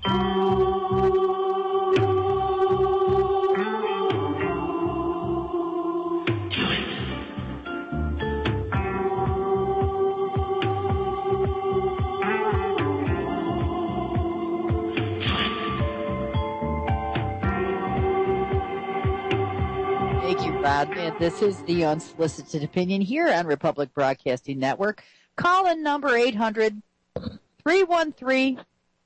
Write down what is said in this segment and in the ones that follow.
And this is the Unsolicited Opinion here on Republic Broadcasting Network. Call in number 800-313-9443,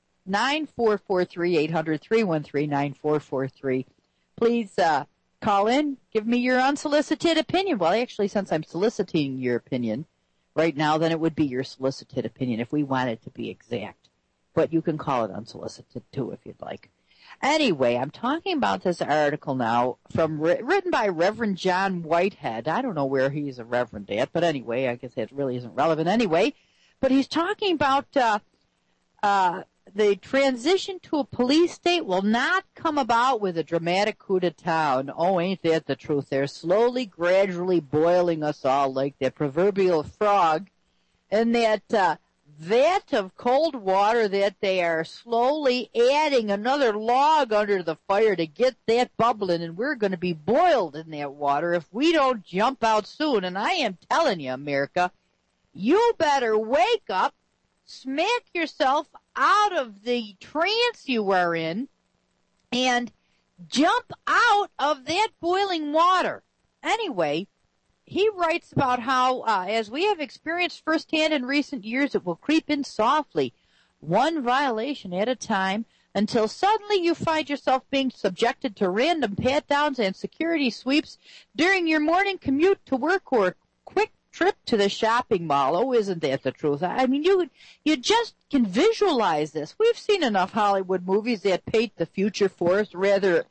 800-313-9443. Please call in, give me your unsolicited opinion. Well, actually, since I'm soliciting your opinion right now, then it would be your solicited opinion if we wanted to be exact. But you can call it unsolicited, too, if you'd like. Anyway, I'm talking about this article now written by Reverend John Whitehead. I don't know where he's a reverend at, but anyway, I guess that really isn't relevant anyway. But he's talking about the transition to a police state will not come about with a dramatic coup d'etat. And oh, ain't that the truth? They're slowly, gradually boiling us all like that proverbial frog, and that vat of cold water that they are slowly adding another log under the fire to get that bubbling, and we're going to be boiled in that water if we don't jump out soon. And I am telling you, America, you better wake up, smack yourself out of the trance you are in, and jump out of that boiling water. Anyway, he writes about how, as we have experienced firsthand in recent years, it will creep in softly, one violation at a time, until suddenly you find yourself being subjected to random pat-downs and security sweeps during your morning commute to work or quick trip to the shopping mall. Oh, isn't that the truth? I mean, you just can visualize this. We've seen enough Hollywood movies that paint the future for us rather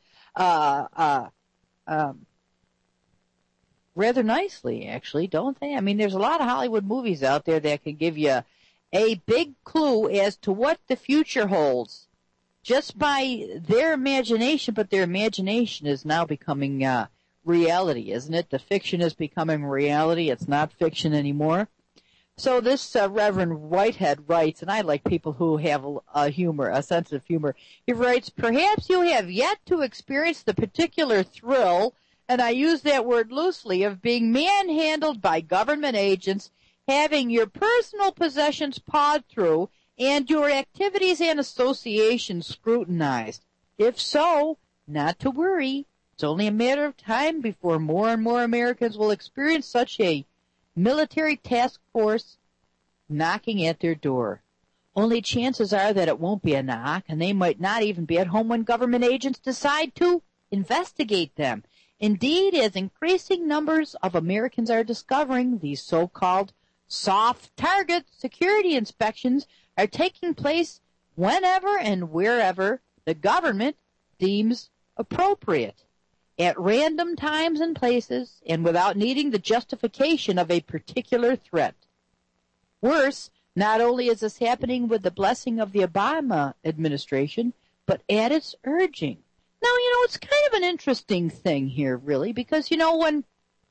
nicely, actually, don't they? I mean, there's a lot of Hollywood movies out there that can give you a big clue as to what the future holds just by their imagination, but their imagination is now becoming reality, isn't it? The fiction is becoming reality. It's not fiction anymore. So this Reverend Whitehead writes, and I like people who have a sense of humor. He writes, perhaps you have yet to experience the particular thrill, and I use that word loosely, of being manhandled by government agents, having your personal possessions pawed through, and your activities and associations scrutinized. If so, not to worry. It's only a matter of time before more and more Americans will experience such a military task force knocking at their door. Only chances are that it won't be a knock, and they might not even be at home when government agents decide to investigate them. Indeed, as increasing numbers of Americans are discovering, these so-called soft target security inspections are taking place whenever and wherever the government deems appropriate, at random times and places, and without needing the justification of a particular threat. Worse, not only is this happening with the blessing of the Obama administration, but at its urging. Now, it's kind of an interesting thing here, really, because, I'm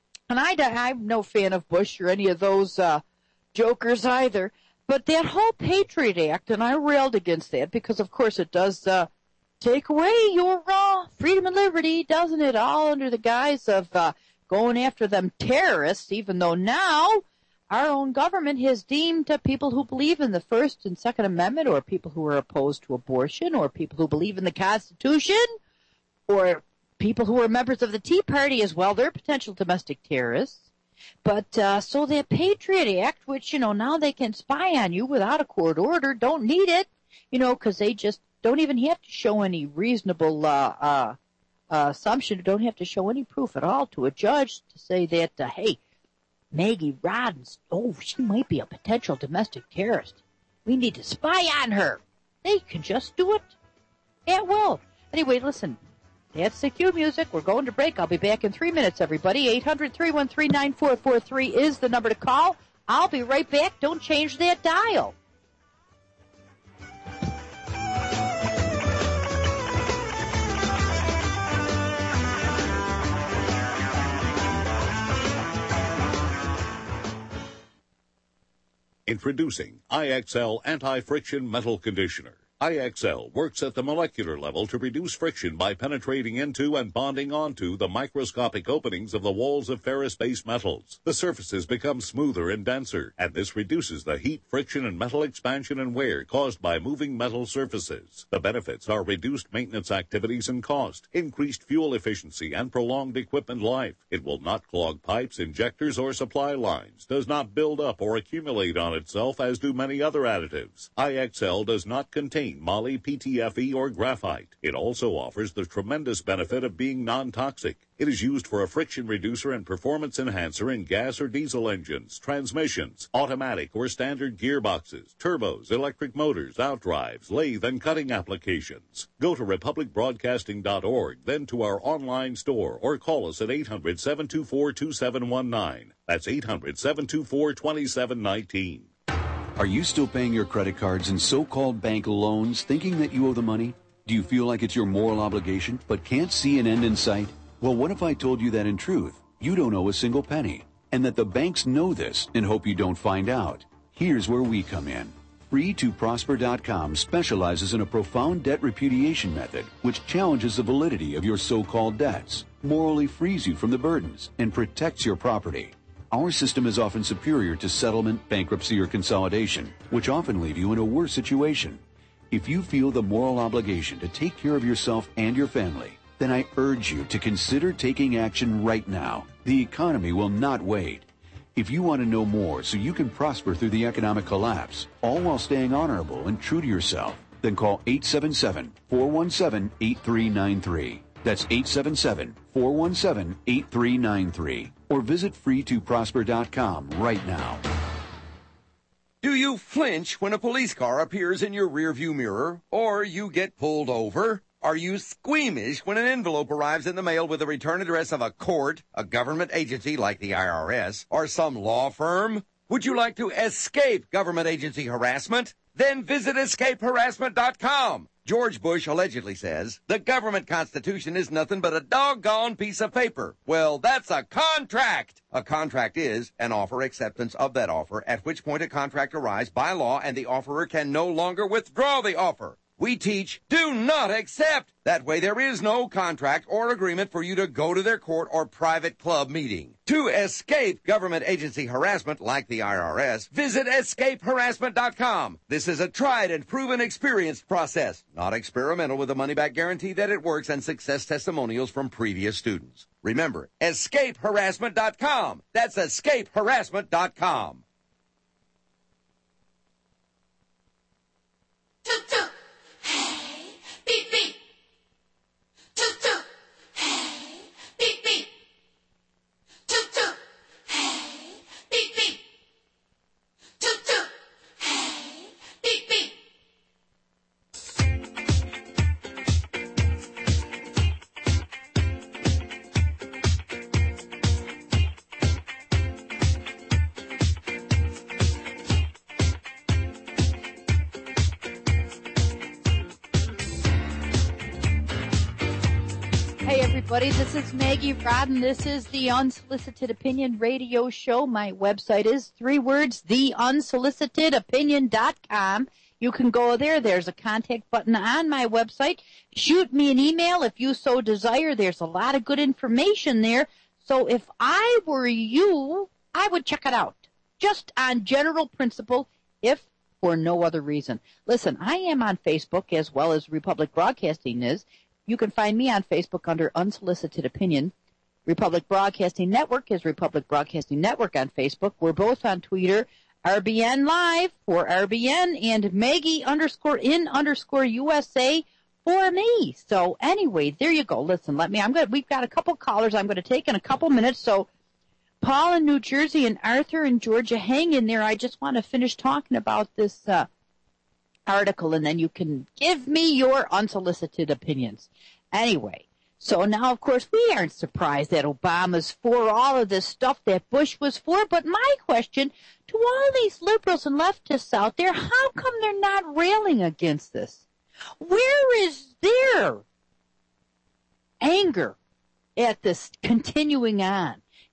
no fan of Bush or any of those jokers either, but that whole Patriot Act, and I railed against that because, of course, it does take away your freedom and liberty, doesn't it, all under the guise of going after them terrorists, even though now our own government has deemed people who believe in the First and Second Amendment, or people who are opposed to abortion, or people who believe in the Constitution, or people who are members of the Tea Party as well, they're potential domestic terrorists. But so that Patriot Act, which, now they can spy on you without a court order, don't need it, because they just don't even have to show any reasonable assumption, don't have to show any proof at all to a judge to say that, hey, Maggie Roddens, she might be a potential domestic terrorist. We need to spy on her. They can just do it at will. Anyway, listen. That's the cue music. We're going to break. I'll be back in 3 minutes, everybody. 800-313-9443 is the number to call. I'll be right back. Don't change that dial. Introducing IXL Anti-Friction Metal Conditioner. IXL works at the molecular level to reduce friction by penetrating into and bonding onto the microscopic openings of the walls of ferrous-based metals. The surfaces become smoother and denser, and this reduces the heat, friction, and metal expansion and wear caused by moving metal surfaces. The benefits are reduced maintenance activities and cost, increased fuel efficiency, and prolonged equipment life. It will not clog pipes, injectors, or supply lines, does not build up or accumulate on itself as do many other additives. IXL does not contain moly, PTFE, or graphite. It also offers the tremendous benefit of being non-toxic. It is used for a friction reducer and performance enhancer in gas or diesel engines, transmissions, automatic or standard gearboxes, turbos, electric motors, outdrives, lathe and cutting applications. Go to republicbroadcasting.org, then to our online store, or call us at 800-724-2719. That's 800-724-2719. Are you still paying your credit cards and so-called bank loans thinking that you owe the money? Do you feel like it's your moral obligation but can't see an end in sight? Well, what if I told you that in truth, you don't owe a single penny, and that the banks know this and hope you don't find out? Here's where we come in. Free2Prosper.com specializes in a profound debt repudiation method which challenges the validity of your so-called debts, morally frees you from the burdens, and protects your property. Our system is often superior to settlement, bankruptcy, or consolidation, which often leave you in a worse situation. If you feel the moral obligation to take care of yourself and your family, then I urge you to consider taking action right now. The economy will not wait. If you want to know more so you can prosper through the economic collapse, all while staying honorable and true to yourself, then call 877-417-8393. That's 877-417-8393. Or visit free2prosper.com right now. Do you flinch when a police car appears in your rearview mirror, or you get pulled over? Are you squeamish when an envelope arrives in the mail with the return address of a court, a government agency like the IRS, or some law firm? Would you like to escape government agency harassment? Then visit escapeharassment.com. George Bush allegedly says, the government constitution is nothing but a doggone piece of paper. Well, that's a contract. A contract is an offer acceptance of that offer, at which point a contract arrives by law and the offerer can no longer withdraw the offer. We teach, do not accept. That way there is no contract or agreement for you to go to their court or private club meeting. To escape government agency harassment like the IRS, visit escapeharassment.com. This is a tried and proven experienced process, not experimental, with a money-back guarantee that it works and success testimonials from previous students. Remember, escapeharassment.com. That's escapeharassment.com. Beep, beep. Toot, toot. Hey, beep, beep. Toot, toot. Hey, beep, beep. Toot, toot. Hey, beep, beep. Hey everybody, this is Maggie Rodden. This is the Unsolicited Opinion Radio Show. My website is 3 words, theunsolicitedopinion.com. You can go there. There's a contact button on my website. Shoot me an email if you so desire. There's a lot of good information there. So if I were you, I would check it out. Just on general principle, if for no other reason. Listen, I am on Facebook as well as Republic Broadcasting is. You can find me on Facebook under Unsolicited Opinion. Republic Broadcasting Network is Republic Broadcasting Network on Facebook. We're both on Twitter, RBN Live for RBN, and Maggie_in_USA for me. So anyway, there you go. Listen, we've got a couple callers I'm going to take in a couple minutes. So Paul in New Jersey and Arthur in Georgia, hang in there. I just want to finish talking about this article, and then you can give me your unsolicited opinions. Anyway, so now, of course, we aren't surprised that Obama's for all of this stuff that Bush was for, but my question to all these liberals and leftists out there, how come they're not railing against this? Where is their anger at this continuing on?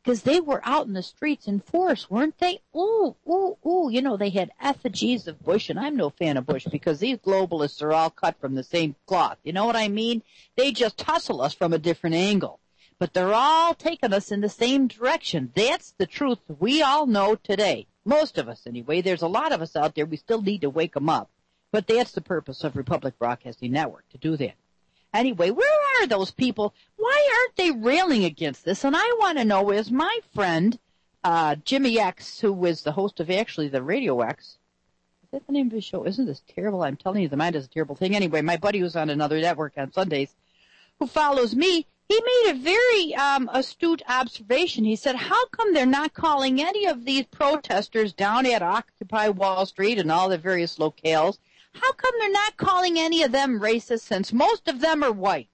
because they were out in the streets in force, weren't they? Ooh, ooh, ooh. You know, they had effigies of Bush, and I'm no fan of Bush because these globalists are all cut from the same cloth. You know what I mean? They just tussle us from a different angle. But they're all taking us in the same direction. That's the truth we all know today. Most of us, anyway. There's a lot of us out there. We still need to wake them up. But that's the purpose of Republic Broadcasting Network, to do that. Anyway, where are those people? Why aren't they railing against this? And I want to know, is my friend Jimmy X, who is the host of actually the Radio X, is that the name of his show? Isn't this terrible? I'm telling you, the mind is a terrible thing. Anyway, my buddy who's on another network on Sundays, who follows me, he made a very astute observation. He said, how come they're not calling any of these protesters down at Occupy Wall Street and all the various locales? How come they're not calling any of them racist since most of them are white?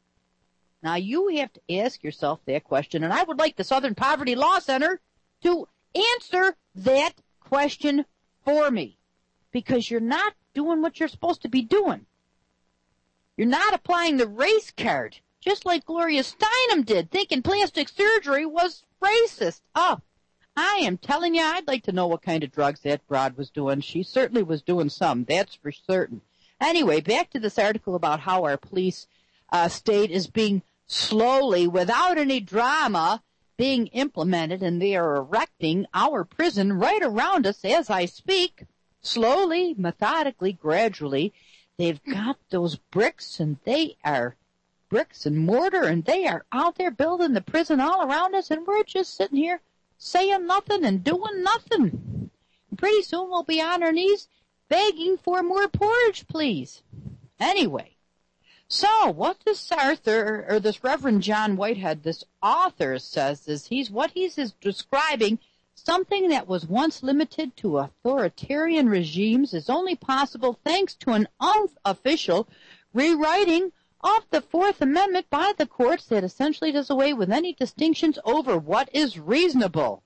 Now, you have to ask yourself that question, and I would like the Southern Poverty Law Center to answer that question for me, because you're not doing what you're supposed to be doing. You're not applying the race card, just like Gloria Steinem did, thinking plastic surgery was racist. Oh, I am telling you, I'd like to know what kind of drugs that broad was doing. She certainly was doing some, that's for certain. Anyway, back to this article about how our police state is being slowly, without any drama, being implemented, and they are erecting our prison right around us as I speak. Slowly, methodically, gradually. They've got those bricks, and they are bricks and mortar, and they are out there building the prison all around us, and we're just sitting here saying nothing and doing nothing. And pretty soon we'll be on our knees begging for more porridge, please. Anyway, so what this Arthur, or this Reverend John Whitehead, this author, says is he's describing something that was once limited to authoritarian regimes is only possible thanks to an unofficial rewriting of the Fourth Amendment by the courts that essentially does away with any distinctions over what is reasonable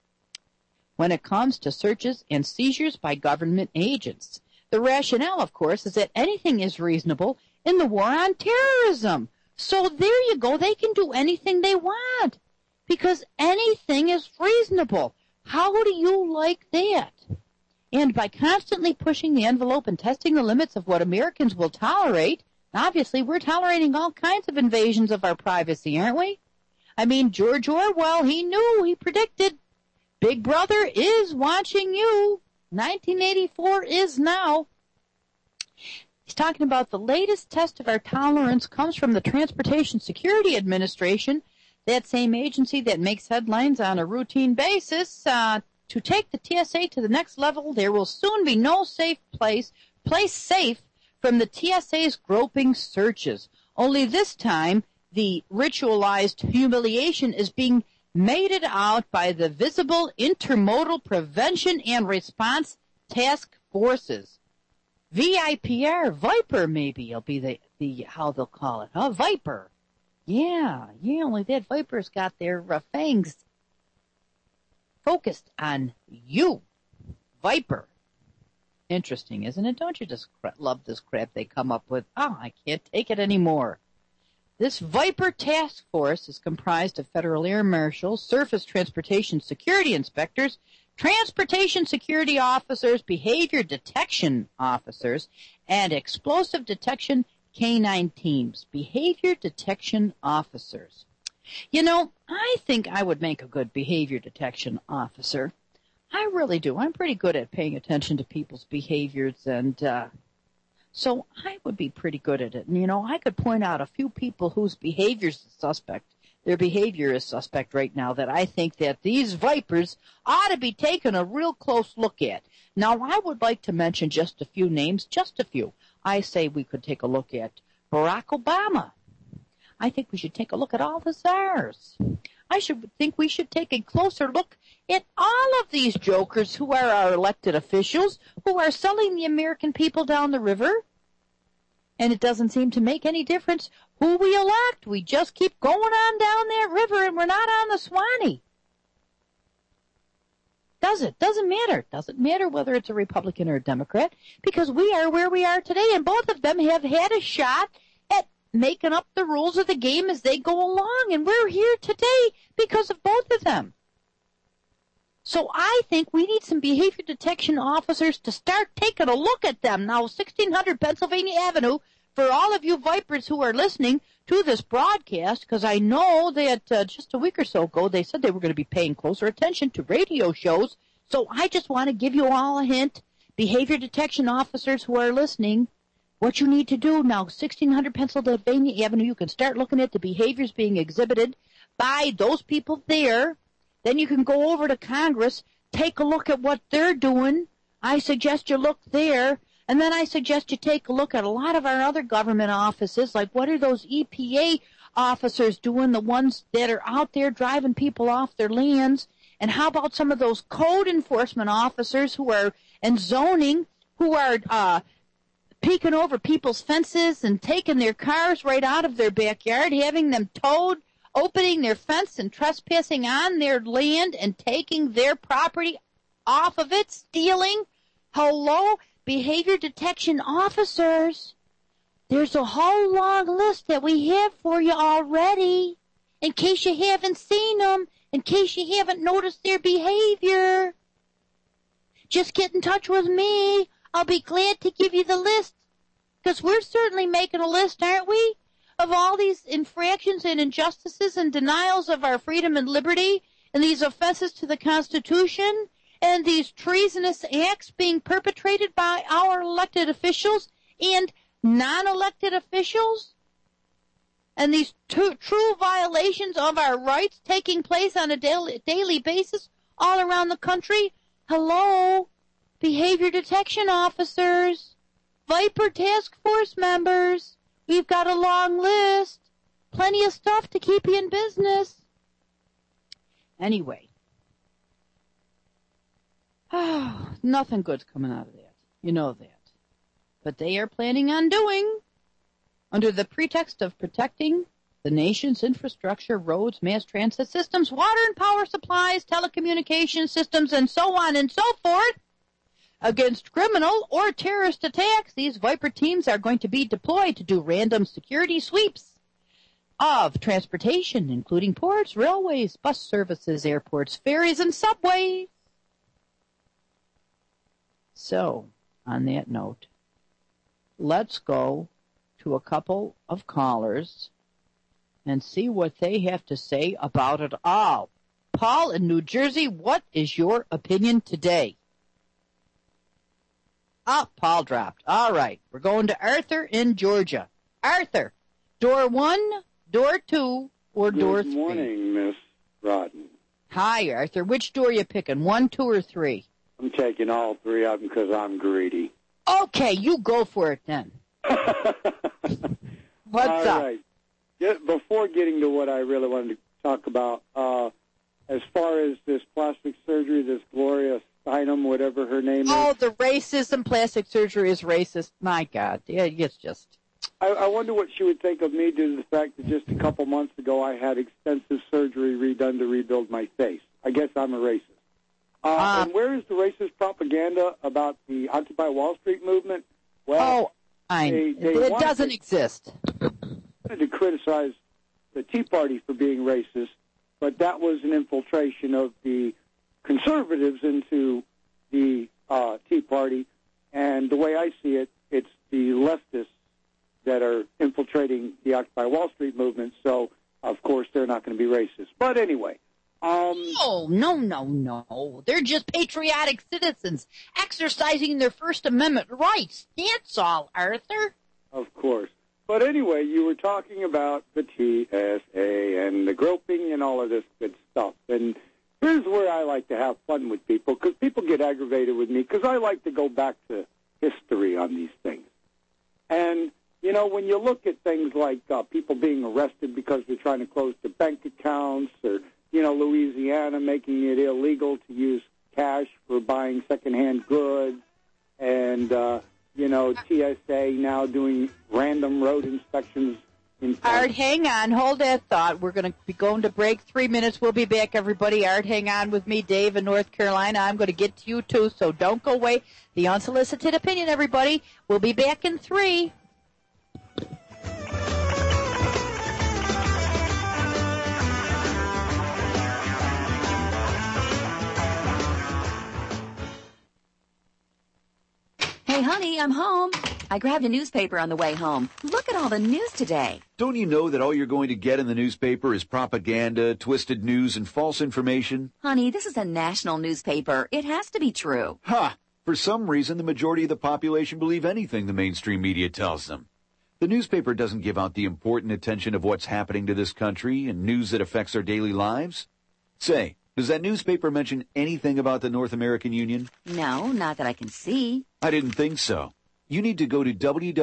when it comes to searches and seizures by government agents. The rationale, of course, is that anything is reasonable in the war on terrorism. So there you go. They can do anything they want because anything is reasonable. How do you like that? And by constantly pushing the envelope and testing the limits of what Americans will tolerate, obviously, we're tolerating all kinds of invasions of our privacy, aren't we? I mean, George Orwell, he predicted, Big Brother is watching you. 1984 is now. He's talking about the latest test of our tolerance comes from the Transportation Security Administration, that same agency that makes headlines on a routine basis. To take the TSA to the next level, there will soon be no safe place safe from the TSA's groping searches. Only this time, the ritualized humiliation is being meted out by the Visible Intermodal Prevention and Response Task Forces. VIPR, Viper maybe will be the how they'll call it, huh? Viper. Yeah, only that Viper's got their fangs focused on you. Viper. Interesting, isn't it? Don't you just love this crap they come up with? Oh, I can't take it anymore. This Viper task force is comprised of federal air marshals, surface transportation security inspectors, transportation security officers, behavior detection officers, and explosive detection canine teams. Behavior detection officers. You know, I think I would make a good behavior detection officer. I really do. I'm pretty good at paying attention to people's behaviors, and so I would be pretty good at it. And, you know, I could point out a few people whose behavior is suspect. Their behavior is suspect right now that I think that these Vipers ought to be taken a real close look at. Now, I would like to mention just a few names, just a few. I say we could take a look at Barack Obama. I think we should take a look at all the czars. I think we should take a closer look at all of these jokers who are our elected officials, who are selling the American people down the river. And it doesn't seem to make any difference who we elect. We just keep going on down that river, and we're not on the Swanee. Does it? Doesn't matter. Doesn't matter whether it's a Republican or a Democrat, because we are where we are today, and both of them have had a shot at making up the rules of the game as they go along. And we're here today because of both of them. So I think we need some behavior detection officers to start taking a look at them. Now, 1600 Pennsylvania Avenue, for all of you Vipers who are listening to this broadcast, because I know that just a week or so ago they said they were going to be paying closer attention to radio shows. So I just want to give you all a hint. Behavior detection officers who are listening, what you need to do now, 1600 Pennsylvania Avenue, you can start looking at the behaviors being exhibited by those people there. Then you can go over to Congress, take a look at what they're doing. I suggest you look there. And then I suggest you take a look at a lot of our other government offices, like what are those EPA officers doing, the ones that are out there driving people off their lands? And how about some of those code enforcement officers who are, and zoning, who are peeking over people's fences and taking their cars right out of their backyard, having them towed, opening their fence and trespassing on their land and taking their property off of it, stealing? Hello? Behavior detection officers. There's a whole long list that we have for you already, in case you haven't seen them, in case you haven't noticed their behavior. Just get in touch with me. I'll be glad to give you the list, because we're certainly making a list, aren't we, of all these infractions and injustices and denials of our freedom and liberty, and these offenses to the Constitution, and these treasonous acts being perpetrated by our elected officials and non-elected officials, and these true violations of our rights taking place on a daily basis all around the country. Hello, behavior detection officers, Viper Task Force members. We've got a long list, plenty of stuff to keep you in business. Anyway. Nothing good's coming out of that. You know that. But they are planning on doing, under the pretext of protecting the nation's infrastructure, roads, mass transit systems, water and power supplies, telecommunication systems, and so on and so forth, against criminal or terrorist attacks. These Viper teams are going to be deployed to do random security sweeps of transportation, including ports, railways, bus services, airports, ferries, and subways. So, on that note, let's go to a couple of callers and see what they have to say about it all. Paul in New Jersey, what is your opinion today? Ah, Paul dropped. All right, we're going to Arthur in Georgia. Arthur, door 1, door 2, or door 3? Good morning, Miss Rodden. Hi, Arthur. Which door are you picking, 1, 2, or 3? I'm taking all three of them because I'm greedy. Okay, you go for it then. What's all up? Right. Before getting to what I really wanted to talk about, as far as this plastic surgery, this Gloria Steinem, whatever her name is. Oh, the racism, plastic surgery is racist. My God, yeah, it's just... I wonder what she would think of me due to the fact that just a couple months ago I had extensive surgery redone to rebuild my face. I guess I'm a racist. And where is the racist propaganda about the Occupy Wall Street movement? Well, it doesn't exist. I wanted to criticize the Tea Party for being racist, but that was an infiltration of the conservatives into the Tea Party. And the way I see it, it's the leftists that are infiltrating the Occupy Wall Street movement. So, of course, they're not going to be racist. But anyway... No. They're just patriotic citizens exercising their First Amendment rights. That's all, Arthur. Of course. But anyway, you were talking about the TSA and the groping and all of this good stuff. And here's where I like to have fun with people, because people get aggravated with me, because I like to go back to history on these things. And, you know, when you look at things like people being arrested because they're trying to close their bank accounts, or you know, Louisiana making it illegal to use cash for buying secondhand goods, and, you know, TSA now doing random road inspections. Art, hang on. Hold that thought. We're going to be going to break 3 minutes. We'll be back, everybody. Art, hang on with me. Dave in North Carolina. I'm going to get to you, too, so don't go away. The unsolicited opinion, everybody. We'll be back in 3. Honey, I'm home. I grabbed a newspaper on the way home. Look at all the news today. Don't you know that all you're going to get in the newspaper is propaganda, twisted news, and false information? Honey, this is a national newspaper. It has to be true. Ha! For some reason, the majority of the population believe anything the mainstream media tells them. The newspaper doesn't give out the important attention of what's happening to this country and news that affects our daily lives. Say, does that newspaper mention anything about the North American Union? No, not that I can see. I didn't think so. You need to go to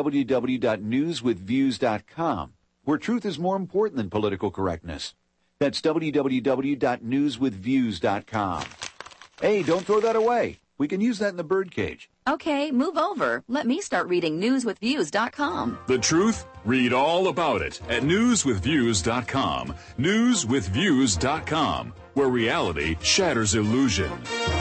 www.newswithviews.com, where truth is more important than political correctness. That's www.newswithviews.com. Hey, don't throw that away. We can use that in the birdcage. Okay, move over. Let me start reading newswithviews.com. The truth? Read all about it at newswithviews.com. Newswithviews.com, where reality shatters illusion.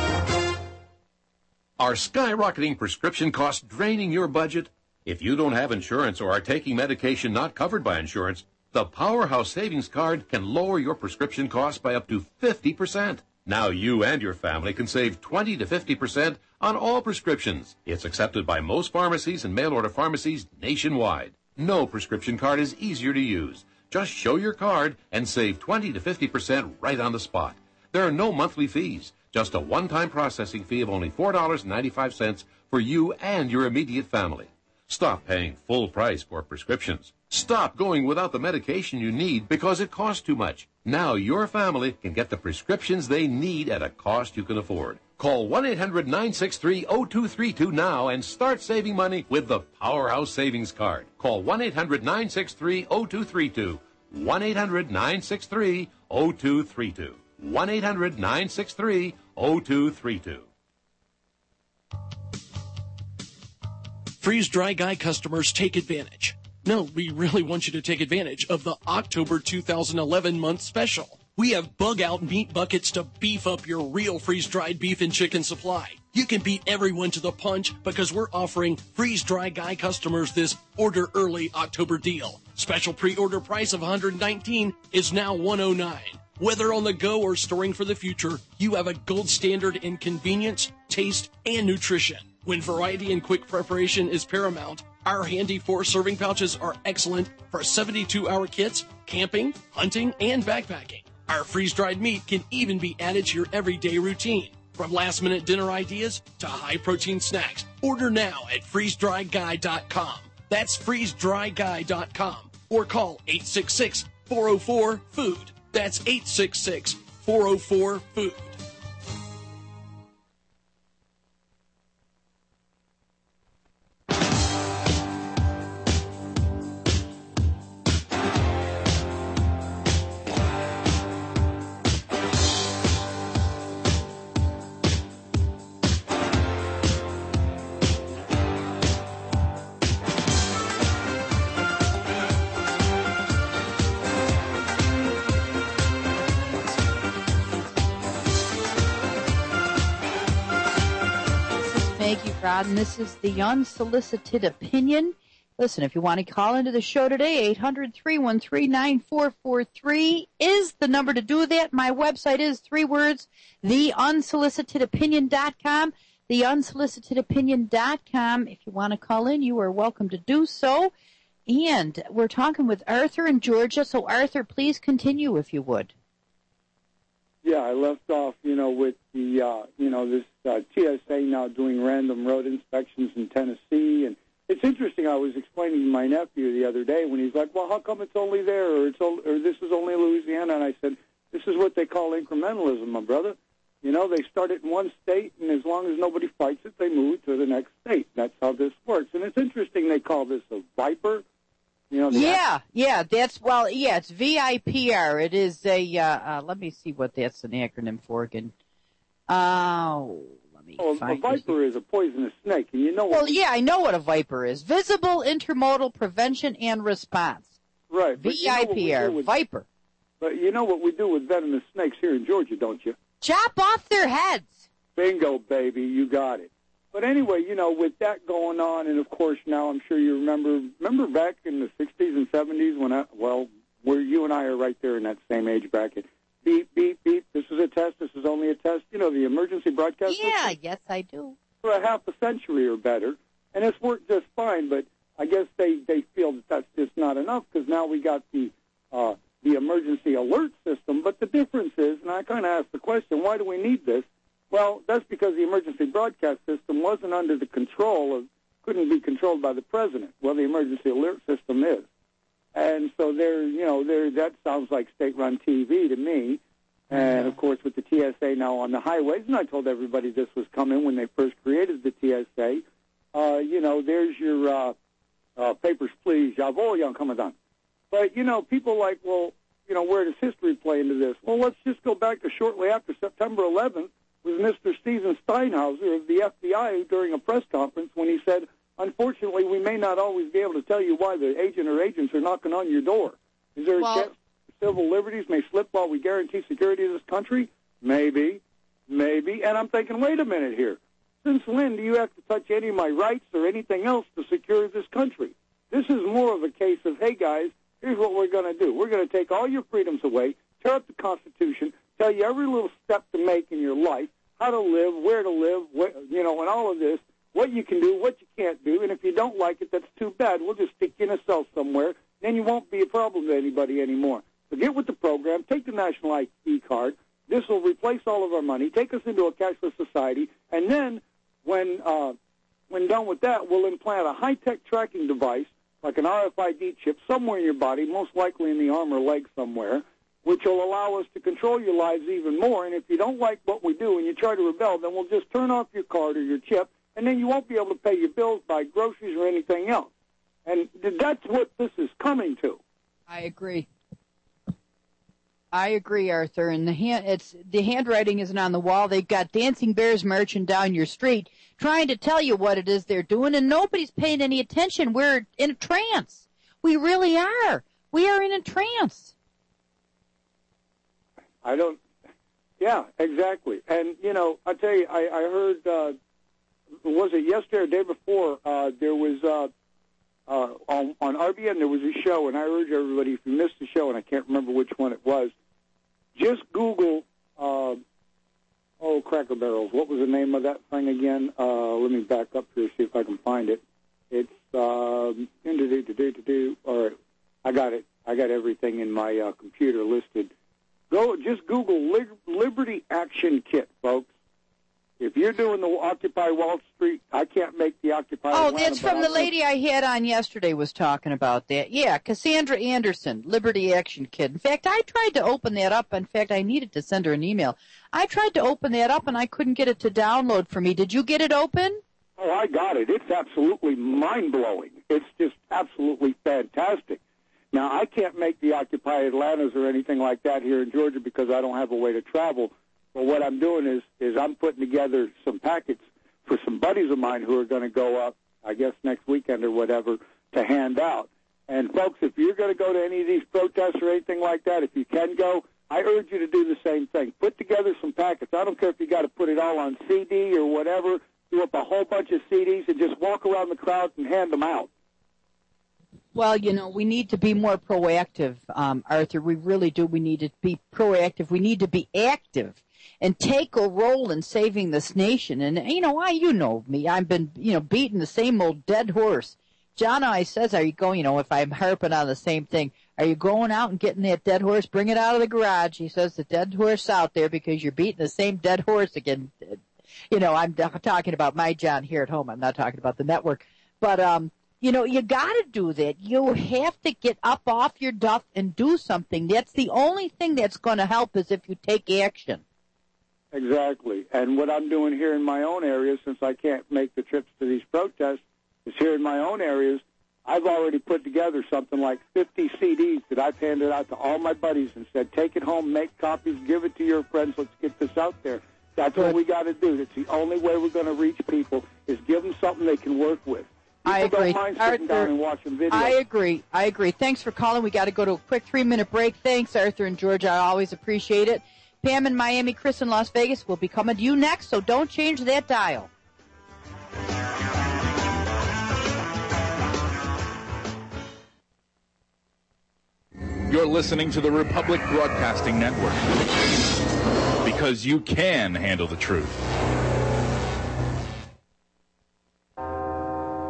Are skyrocketing prescription costs draining your budget? If you don't have insurance or are taking medication not covered by insurance, the Powerhouse Savings Card can lower your prescription costs by up to 50%. Now you and your family can save 20 to 50% on all prescriptions. It's accepted by most pharmacies and mail-order pharmacies nationwide. No prescription card is easier to use. Just show your card and save 20 to 50% right on the spot. There are no monthly fees, just a one-time processing fee of only $4.95 for you and your immediate family. Stop paying full price for prescriptions. Stop going without the medication you need because it costs too much. Now your family can get the prescriptions they need at a cost you can afford. Call 1-800-963-0232 now and start saving money with the Powerhouse Savings Card. Call 1-800-963-0232. 1-800-963-0232. 1-800-963-0232. Freeze Dry Guy customers, take advantage. No, we really want you to take advantage of the October 2011 month special. We have bug-out meat buckets to beef up your real freeze-dried beef and chicken supply. You can beat everyone to the punch because we're offering Freeze Dry Guy customers this order early October deal. Special pre-order price of $119 is now $109. Whether on the go or storing for the future, you have a gold standard in convenience, taste, and nutrition. When variety and quick preparation is paramount, our handy 4-serving pouches are excellent for 72-hour kits, camping, hunting, and backpacking. Our freeze-dried meat can even be added to your everyday routine. From last-minute dinner ideas to high-protein snacks, order now at freezedryguy.com. That's freezedryguy.com. Or call 866-404-FOOD. That's 866-404-FOOD. Thank you, Rod. And this is the unsolicited opinion. Listen, if you want to call into the show today, 800-313-9443 is the number to do that. My website is 3 words, theunsolicitedopinion.com. Theunsolicitedopinion.com. If you want to call in, you are welcome to do so. And we're talking with Arthur in Georgia. So, Arthur, please continue if you would. Yeah, I left off, with the, this TSA now doing random road inspections in Tennessee. And it's interesting, I was explaining to my nephew the other day when he's like, well, how come it's only there or this is only Louisiana? And I said, this is what they call incrementalism, my brother. They start it in one state, and as long as nobody fights it, they move it to the next state. That's how this works. And it's interesting they call this a Viper. It's VIPR. It is a, let me see what that's an acronym for again. Let me find a Viper is a poisonous snake, and you know what? Well, yeah, I know what a Viper is. Visible Intermodal Prevention and Response. Right. VIPR, Viper. But you know what we do with venomous snakes here in Georgia, don't you? Chop off their heads. Bingo, baby, you got it. But anyway, with that going on, and of course now I'm sure you remember back in the 60s and 70s where you and I are right there in that same age bracket. Beep, beep, beep, this is a test, this is only a test. The emergency broadcast system? Yes, I do. For a half a century or better, And it's worked just fine, but I guess they feel that that's just not enough because now we got the emergency alert system. But the difference is, and I kind of asked the question, why do we need this? Well, that's because the emergency broadcast system wasn't under the control of, couldn't be controlled by the president. Well, the emergency alert system is. And so that sounds like state-run TV to me. And, of course, with the TSA now on the highways, and I told everybody this was coming when they first created the TSA, there's your papers, please, jawohl, young commandant. But, people like, well, where does history play into this? Well, let's just go back to shortly after September 11th with Mr. Steven Steinhauser of the FBI during a press conference when he said, unfortunately, we may not always be able to tell you why the agent or agents are knocking on your door. Is there a chance civil liberties may slip while we guarantee security of this country? Maybe. And I'm thinking, wait a minute here. Since when do you have to touch any of my rights or anything else to secure this country? This is more of a case of, hey, guys, here's what we're going to do. We're going to take all your freedoms away, tear up the Constitution, tell you every little step to make in your life, how to live, where to live, and all of this, what you can do, what you can't do, and if you don't like it, that's too bad. We'll just stick you in a cell somewhere, then you won't be a problem to anybody anymore. So get with the program, take the national ID card. This will replace all of our money, take us into a cashless society, and then when done with that, we'll implant a high-tech tracking device, like an RFID chip, somewhere in your body, most likely in the arm or leg somewhere, which will allow us to control your lives even more. And if you don't like what we do and you try to rebel, then we'll just turn off your card or your chip, and then you won't be able to pay your bills, buy groceries, or anything else. And that's what this is coming to. I agree, Arthur. And the handwriting isn't on the wall. They've got dancing bears marching down your street, trying to tell you what it is they're doing, and nobody's paying any attention. We're in a trance. We really are. We are in a trance. Yeah, exactly. And, I tell you, I heard, was it yesterday or the day before, there was, on RBN, there was a show, and I urge everybody, if you missed the show, and I can't remember which one it was, just Google, Cracker Barrels. What was the name of that thing again? Let me back up here, see if I can find it. It's, all right, I got it. I got everything in my computer listed. Just Google Liberty Action Kit, folks. If you're doing the Occupy Wall Street, I can't make the Occupy Atlanta. Oh, that's from the lady I had on yesterday was talking about that. Yeah, Cassandra Anderson, Liberty Action Kit. In fact, I tried to open that up. In fact, I needed to send her an email. I tried to open that up, and I couldn't get it to download for me. Did you get it open? Oh, I got it. It's absolutely mind-blowing. It's just absolutely fantastic. Now, I can't make the Occupy Atlantas or anything like that here in Georgia because I don't have a way to travel. But what I'm doing is I'm putting together some packets for some buddies of mine who are going to go up, I guess, next weekend or whatever, to hand out. And, folks, if you're going to go to any of these protests or anything like that, if you can go, I urge you to do the same thing. Put together some packets. I don't care if you got to put it all on CD or whatever. Do up a whole bunch of CDs and just walk around the crowd and hand them out. Well, we need to be more proactive, Arthur. We really do. We need to be proactive. We need to be active and take a role in saving this nation. And, you know me. I've been, beating the same old dead horse. John always says, are you going, if I'm harping on the same thing, are you going out and getting that dead horse? Bring it out of the garage. He says the dead horse out there because you're beating the same dead horse again. I'm talking about my John here at home. I'm not talking about the network. But, you got to do that. You have to get up off your duff and do something. That's the only thing that's going to help is if you take action. Exactly. And what I'm doing here in my own area, since I can't make the trips to these protests, is here in my own areas, I've already put together something like 50 CDs that I've handed out to all my buddies and said, take it home, make copies, give it to your friends, let's get this out there. That's what we got to do. That's the only way we're going to reach people is give them something they can work with. I agree. Don't mind sitting down and watching videos. I agree. Thanks for calling. We got to go to a quick 3-minute break. Thanks, Arthur and George. I always appreciate it. Pam in Miami, Chris in Las Vegas will be coming to you next, so don't change that dial. You're listening to the Republic Broadcasting Network because you can handle the truth.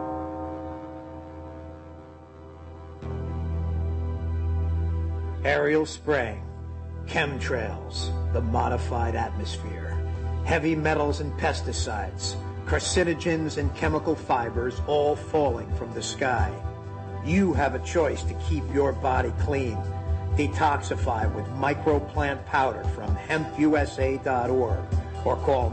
aerial spraying, chemtrails, the modified atmosphere, heavy metals and pesticides, carcinogens and chemical fibers all falling from the sky. You have a choice to keep your body clean. Detoxify with microplant powder from hempusa.org or call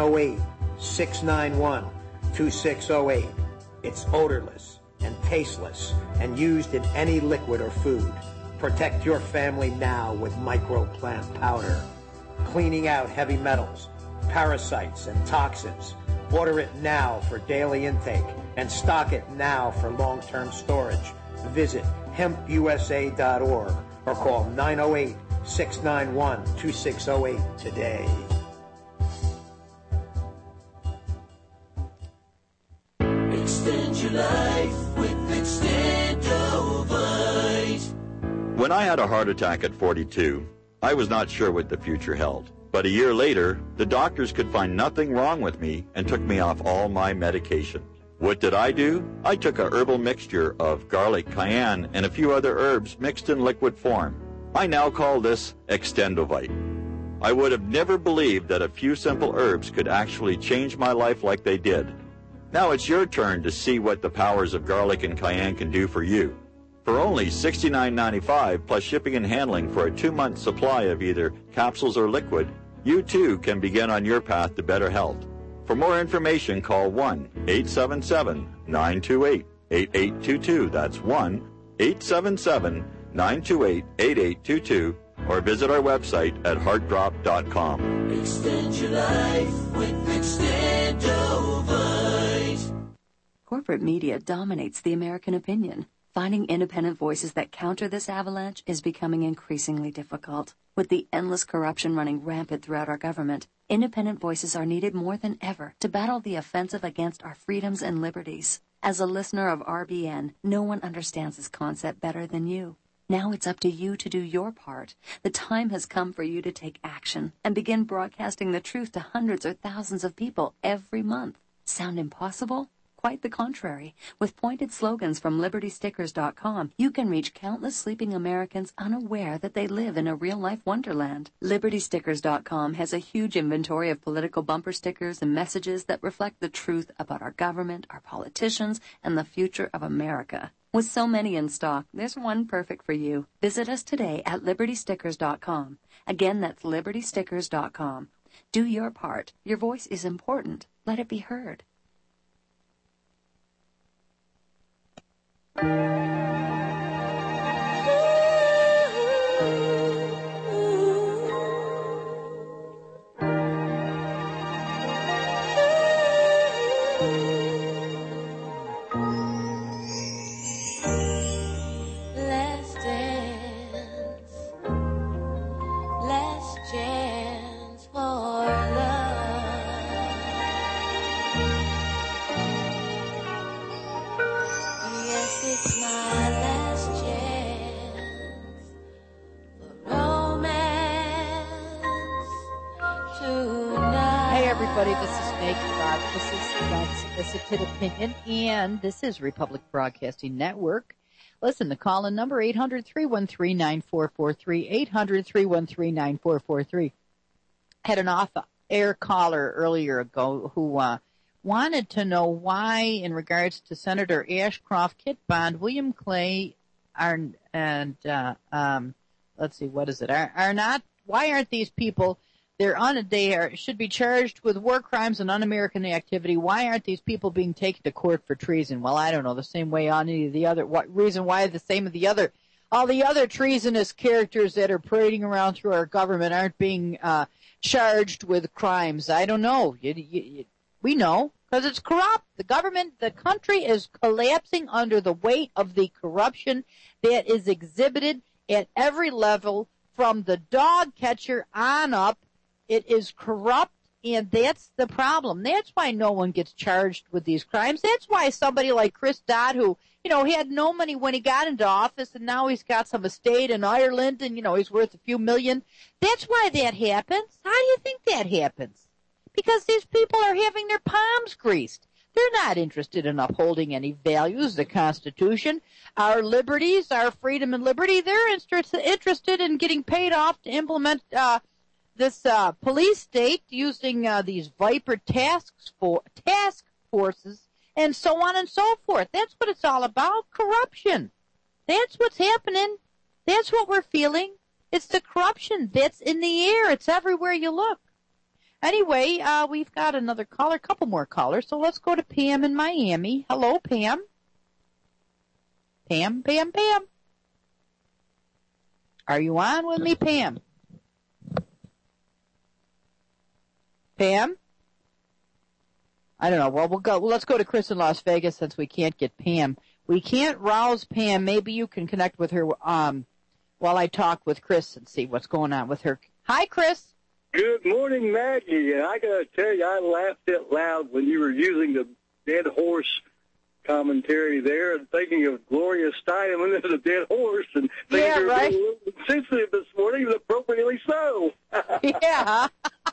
908-691-2608. It's odorless and tasteless and used in any liquid or food. Protect your family now with microplant powder. Cleaning out heavy metals, parasites, and toxins. Order it now for daily intake and stock it now for long-term storage. Visit hempusa.org or call 908-691-2608 today. Extend your life with Extendovite. When I had a heart attack at 42, I was not sure what the future held. But a year later, the doctors could find nothing wrong with me and took me off all my medication. What did I do? I took a herbal mixture of garlic, cayenne, and a few other herbs mixed in liquid form. I now call this Extendovite. I would have never believed that a few simple herbs could actually change my life like they did. Now it's your turn to see what the powers of garlic and cayenne can do for you. For only $69.95 plus shipping and handling for a 2-month supply of either capsules or liquid, you too can begin on your path to better health. For more information, call 1-877-928-8822. That's 1-877-928-8822. Or visit our website at heartdrop.com. Extend your life with Extendovite. Corporate media dominates the American opinion. Finding independent voices that counter this avalanche is becoming increasingly difficult. With the endless corruption running rampant throughout our government, independent voices are needed more than ever to battle the offensive against our freedoms and liberties. As a listener of RBN, no one understands this concept better than you. Now it's up to you to do your part. The time has come for you to take action and begin broadcasting the truth to hundreds or thousands of people every month. Sound impossible? Quite the contrary. With pointed slogans from LibertyStickers.com, you can reach countless sleeping Americans unaware that they live in a real-life wonderland. LibertyStickers.com has a huge inventory of political bumper stickers and messages that reflect the truth about our government, our politicians, and the future of America. With so many in stock, there's one perfect for you. Visit us today at LibertyStickers.com. Again, that's LibertyStickers.com. Do your part. Your voice is important. Let it be heard. Unsolicited opinion, and this is Republic Broadcasting Network. Listen, the call-in number 800-313-9443, 800-313-9443. Had an off-air caller earlier ago who wanted to know why, in regards to Senator Ashcroft, Kit Bond, William Clay, let's see, what is it? Why aren't these people? They should be charged with war crimes and un-American activity. Why aren't these people being taken to court for treason? Well, I don't know. The same way on any of the other reason why the same of the other, all the other treasonous characters that are parading around through our government aren't being charged with crimes. I don't know. We know because it's corrupt. The government, the country is collapsing under the weight of the corruption that is exhibited at every level, from the dog catcher on up. It is corrupt, and that's the problem. That's why no one gets charged with these crimes. That's why somebody like Chris Dodd, who, he had no money when he got into office, and now he's got some estate in Ireland, and, he's worth a few million. That's why that happens. How do you think that happens? Because these people are having their palms greased. They're not interested in upholding any values, the Constitution, our liberties, our freedom and liberty. They're interested in getting paid off to implement this police state using these Viper task forces and so on and so forth. That's what it's all about, corruption. That's what's happening. That's what we're feeling. It's the corruption that's in the air. It's everywhere you look. Anyway, we've got another caller, a couple more callers, so let's go to Pam in Miami. Hello, Pam. Pam. Are you on with me, Pam? Pam? I don't know. Well, let's go to Chris in Las Vegas since we can't get Pam. We can't rouse Pam. Maybe you can connect with her while I talk with Chris and see what's going on with her. Hi, Chris. Good morning, Maggie. And I got to tell you, I laughed out loud when you were using the dead horse commentary there and thinking of Gloria Steinem as a dead horse and thinking yeah, right. A little sensitive this morning, appropriately so. Yeah.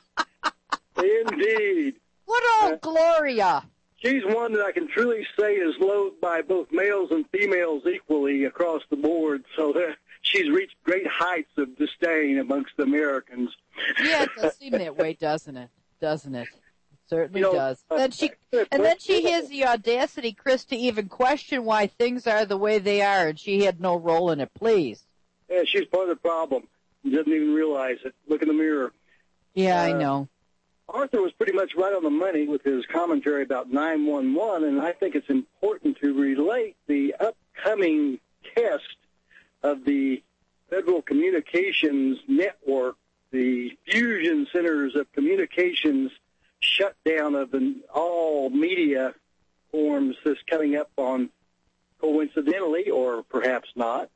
Indeed. What old Gloria? She's one that I can truly say is loathed by both males and females equally across the board. So she's reached great heights of disdain amongst the Americans. Yeah, it does seem that way, doesn't it? It certainly does. And then she has the audacity, Chris, to even question why things are the way they are, and she had no role in it. Please. Yeah, she's part of the problem. She doesn't even realize it. Look in the mirror. Yeah, I know. Arthur was pretty much right on the money with his commentary about 911, and I think it's important to relate the upcoming test of the Federal Communications Network, the fusion centers of communications shutdown of all media forms that's coming up on, coincidentally, or perhaps not,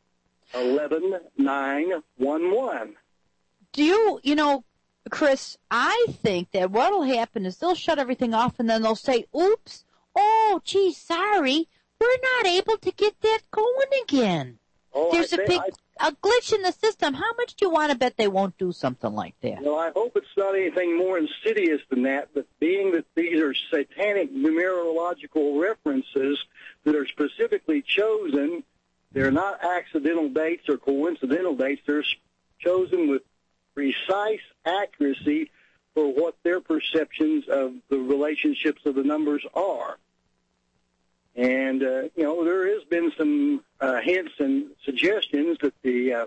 11-911. Do you know, Chris, I think that what'll happen is they'll shut everything off and then they'll say, oops, oh, gee, sorry, we're not able to get that going again. Oh, There's a glitch in the system. How much do you want to bet they won't do something like that? Well, I hope it's not anything more insidious than that, but being that these are satanic numerological references that are specifically chosen, they're not accidental dates or coincidental dates. They're chosen with precise accuracy for what their perceptions of the relationships of the numbers are. And, there has been some hints and suggestions that the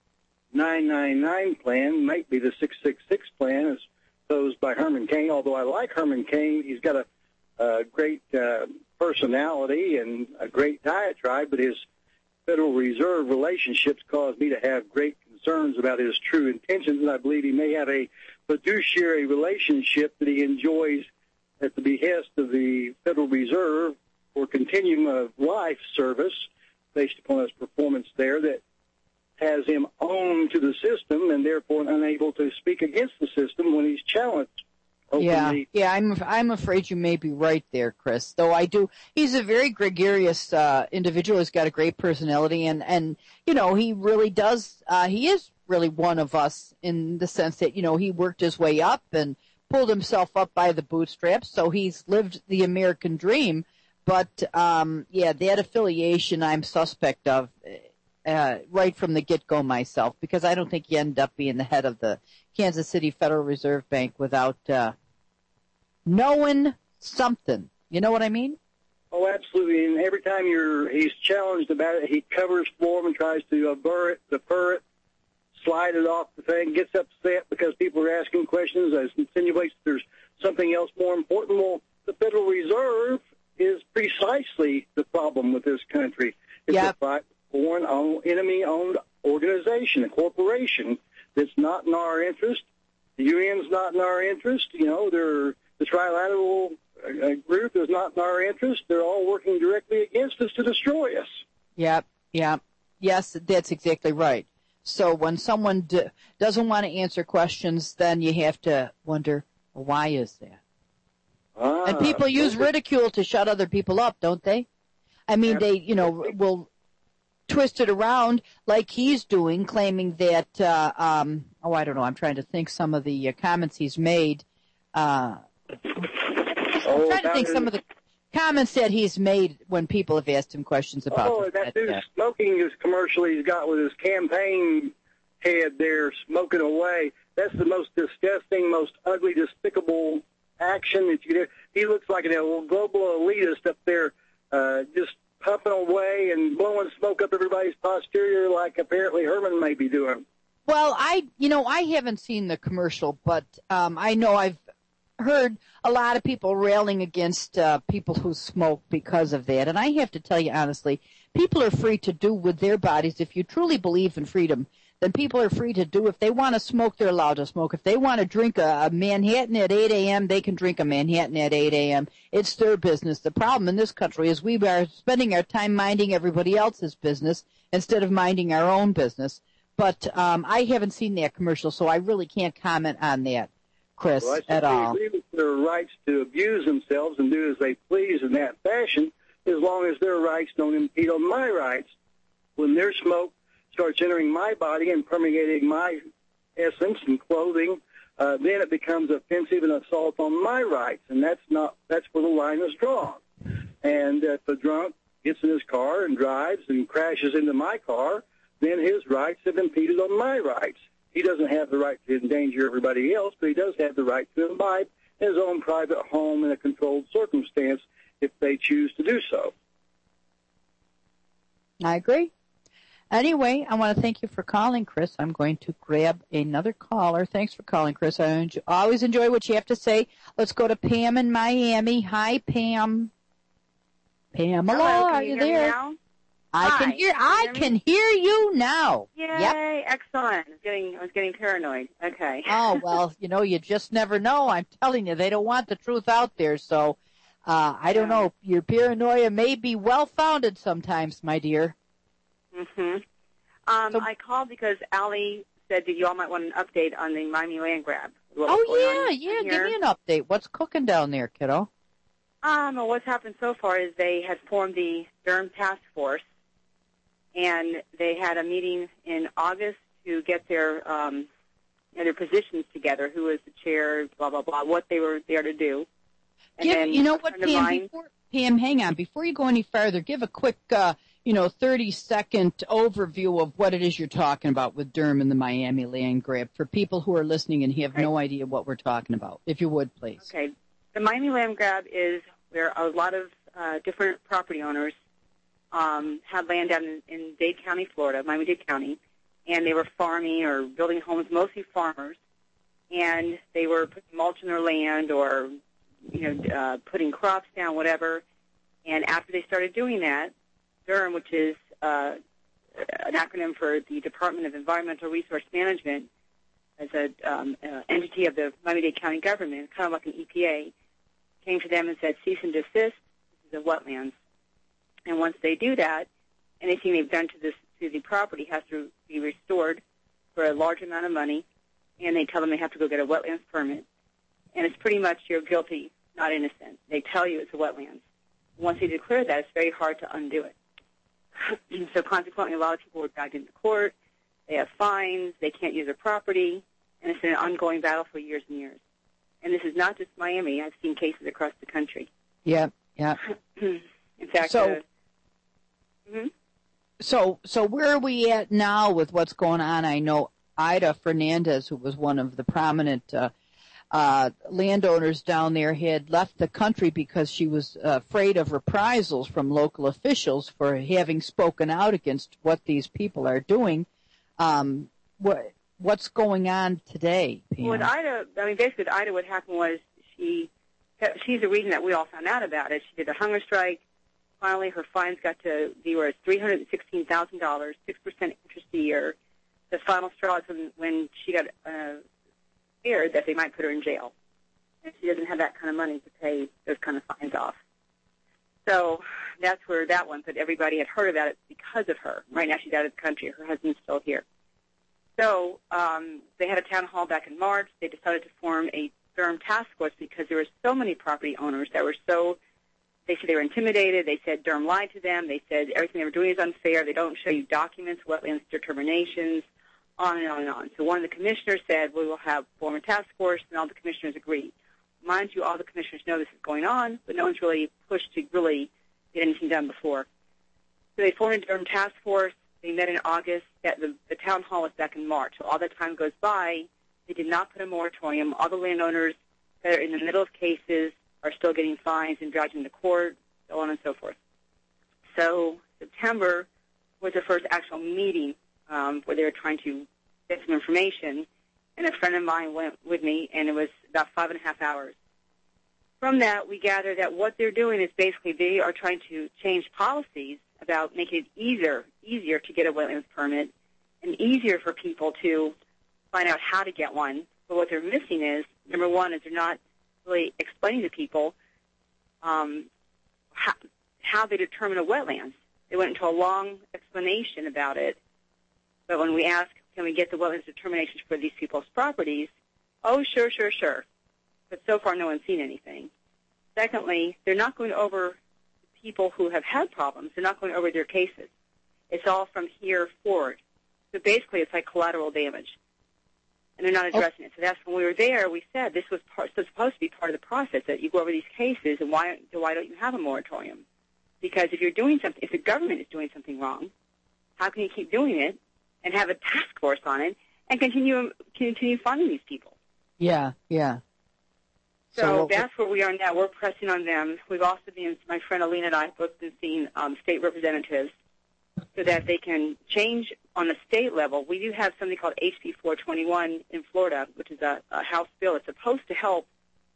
999 plan might be the 666 plan as posed by Herman Cain, although I like Herman Cain. He's got a great personality and a great diatribe, but his Federal Reserve relationships cause me to have great concerns about his true intentions, and I believe he may have a fiduciary relationship that he enjoys at the behest of the Federal Reserve for continuum of life service based upon his performance there that has him owned to the system and therefore unable to speak against the system when he's challenged openly. Yeah, I'm afraid you may be right there, Chris. Though he's a very gregarious individual. He's got a great personality, and he really does. He is really one of us in the sense that he worked his way up and pulled himself up by the bootstraps. So he's lived the American dream. But that affiliation I'm suspect of right from the get-go myself, because I don't think you end up being the head of the Kansas City Federal Reserve Bank without knowing something. You know what I mean? Oh, absolutely. And every time he's challenged about it, he covers for him and tries to defer it, slide it off the thing, gets upset because people are asking questions, insinuates there's something else more important. Well, the Federal Reserve is precisely the problem with this country. It's a foreign enemy-owned organization, a corporation that's not in our interest. The UN's not in our interest. The Trilateral group is not in our interest. They're all working directly against us to destroy us. Yep. Yes, that's exactly right. So when someone doesn't want to answer questions, then you have to wonder, well, why is that? And people use ridicule to shut other people up, don't they? I mean, they, will twist it around like he's doing, claiming that, I don't know, I'm trying to think some of the comments he's made. I'm trying to think some of the comments that he's made when people have asked him questions about that dude smoking his commercial he's got with his campaign head there smoking away. That's the most disgusting, most ugly, despicable action that you could do. He looks like a global elitist up there just puffing away and blowing smoke up everybody's posterior like apparently Herman may be doing. Well, I haven't seen the commercial, but I know I've heard a lot of people railing against people who smoke because of that. And I have to tell you honestly, people are free to do with their bodies. If you truly believe in freedom, then people are free to do. If they want to smoke, they're allowed to smoke. If they want to drink a Manhattan at 8 a.m., they can drink a Manhattan at 8 a.m. It's their business. The problem in this country is we are spending our time minding everybody else's business instead of minding our own business. But I haven't seen that commercial, so I really can't comment on that, Chris, at all. I agree with their rights to abuse themselves and do as they please in that fashion, as long as their rights don't impede on my rights. When their smoke starts entering my body and permeating my essence and clothing, then it becomes offensive and assault on my rights, and that's where the line is drawn. And if a drunk gets in his car and drives and crashes into my car, then his rights have impeded on my rights. He doesn't have the right to endanger everybody else, but he does have the right to imbibe in his own private home in a controlled circumstance if they choose to do so. I agree. Anyway, I want to thank you for calling, Chris. I'm going to grab another caller. Thanks for calling, Chris. I always enjoy what you have to say. Let's go to Pam in Miami. Hi, Pam. Pamela, hello, are you there? Now? I can hear you now. Yay, yep. Excellent. I was getting paranoid. Okay. Oh, well, you just never know. I'm telling you, they don't want the truth out there. So, I don't know. Your paranoia may be well-founded sometimes, my dear. Mm-hmm. I called because Allie said that you all might want an update on the Miami land grab. Yeah. Give me an update. What's cooking down there, kiddo? Well, what's happened so far is they had formed the Durham Task Force, and they had a meeting in August to get their positions together, who was the chair, blah, blah, blah, what they were there to do. And you know what, Pam, hang on. Before you go any further, give a quick, 30-second overview of what it is you're talking about with Durham and the Miami land grab for people who are listening and have no idea what we're talking about, if you would, please. Okay. The Miami land grab is where a lot of different property owners had land down in Dade County, Florida, Miami-Dade County, and they were farming or building homes, mostly farmers, and they were putting mulch in their land or, putting crops down, whatever. And after they started doing that, Durham, which is an acronym for the Department of Environmental Resource Management, as an entity of the Miami-Dade County government, kind of like an EPA, came to them and said, cease and desist, this is a wetlands. And once they do that, anything they've done to the property has to be restored for a large amount of money, and they tell them they have to go get a wetlands permit. And it's pretty much you're guilty, not innocent. They tell you it's a wetlands. Once they declare that, it's very hard to undo it. So consequently, a lot of people were dragged into court. They have fines. They can't use their property. And it's an ongoing battle for years and years. And this is not just Miami. I've seen cases across the country. Yeah. In fact, So where are we at now with what's going on? I know Ida Fernandez, who was one of the prominent landowners down there, had left the country because she was afraid of reprisals from local officials for having spoken out against what these people are doing. What's going on today, Pam? With Ida, basically with Ida, what happened was she's the reason that we all found out about it. She did a hunger strike. Finally, her fines got to be worth $316,000, 6% interest a year. The final straw is when she got scared that they might put her in jail. And she doesn't have that kind of money to pay those kind of fines off. So that's where that went, but everybody had heard about it because of her. Right now she's out of the country. Her husband's still here. So they had a town hall back in March. They decided to form a Durham task force because there were so many property owners that were they said they were intimidated. They said Durham lied to them. They said everything they were doing is unfair. They don't show you documents, wetlands determinations, on and on and on. So one of the commissioners said, we will form a task force, and all the commissioners agreed. mind you, all the commissioners know this is going on, but no one's really pushed to really get anything done before. So they formed a Durham task force. They met in August. The town hall was back in March. So all that time goes by. They did not put a moratorium. All the landowners that are in the middle of cases are still getting fines and dragged into court, so on and so forth. So September was the first actual meeting where they were trying to get some information, and a friend of mine went with me, and it was about 5.5 hours. From that, we gather that what they're doing is basically they are trying to change policies about making it easier to get a wetlands permit and easier for people to find out how to get one. But what they're missing is, number one, is they're not really explaining to people how they determine a wetlands. They went into a long explanation about it. But when we ask, can we get the wetlands determinations for these people's properties? Oh, sure. But so far, no one's seen anything. Secondly, they're not going over people who have had problems. They're not going over their cases. It's all from here forward. So basically, it's like collateral damage. And they're not addressing it. So that's when we were there, we said this was supposed to be part of the process, that you go over these cases, and why don't you have a moratorium? Because if you're doing something, if the government is doing something wrong, how can you keep doing it and have a task force on it and continue funding these people? Yeah. So that's where we are now. We're pressing on them. We've also been, my friend Alina and I have both been seeing state representatives so that they can change on the state level. We do have something called HB 421 in Florida, which is a House bill. It's supposed to help